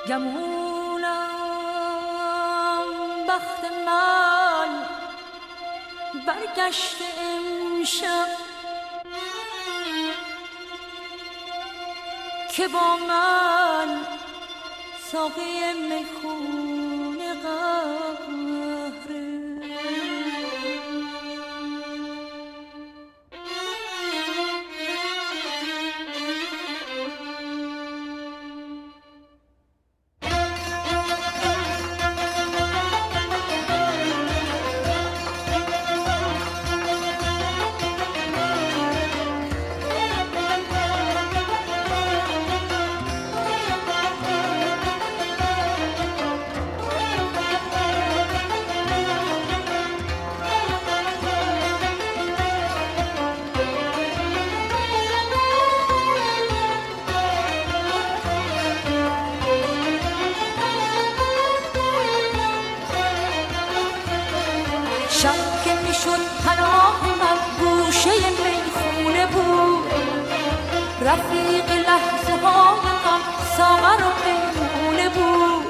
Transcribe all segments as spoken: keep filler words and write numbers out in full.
گمونم بخت من برگشته امشب که با من ساقی میخونه قهره. شب که میشد پناه من گوشه میخونه بود، رفیق لحظه های غم ساغر و پیمونه بود.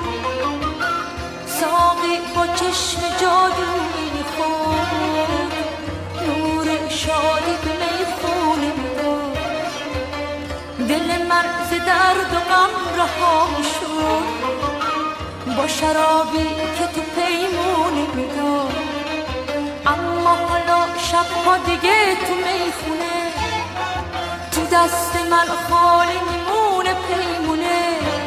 ساقی با چشم جادویی خود نور شادی به میخونه میداد. دل من ز درد و غم رها شد با شرابی که تو پیمونه میداد. اما حالا شبها دیگه تو میخونه تو دست من خالی میمونه پیمونه.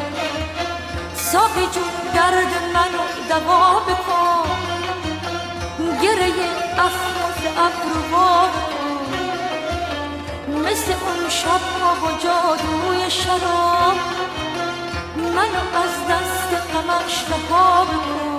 ساقی جون درد منو دوا بکن، گره اخماز ابرو وا بکن. مثل اون شبها با جادوی شراب منو از دست غمش رها بکن.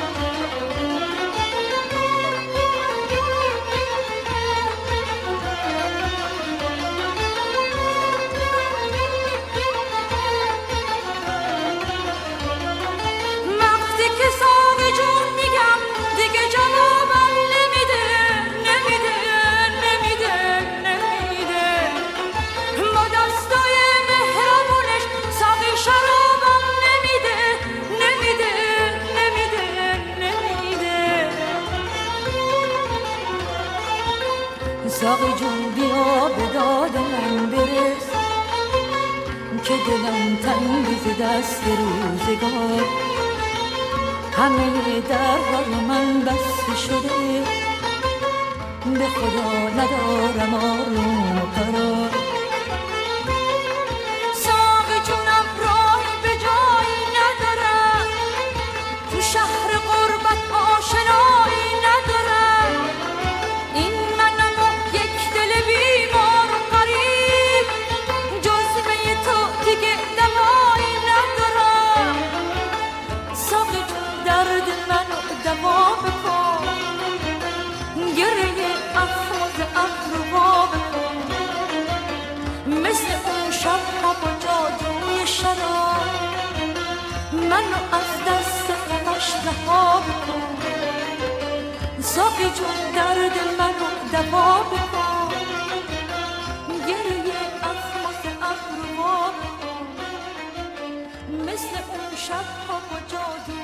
ساقی جون بیا به داد من برس که دلم تنگ ز دست روزگار. همه درهای من بسته شده، به خدا ندارم آروم و قرار. ساقی جونم راهی به جایی ندارم، تو شهر غربت آشنایی ندارم. این دوا بکن، گره اخماز ابرو وا بکن. مثل اون شبها با جادوی شراب منو از دست غمش رها بکن. ساقی جون درد منو دوا بکن، گره اخماز ابرو وا بکن. مثل اون شبها با جادوی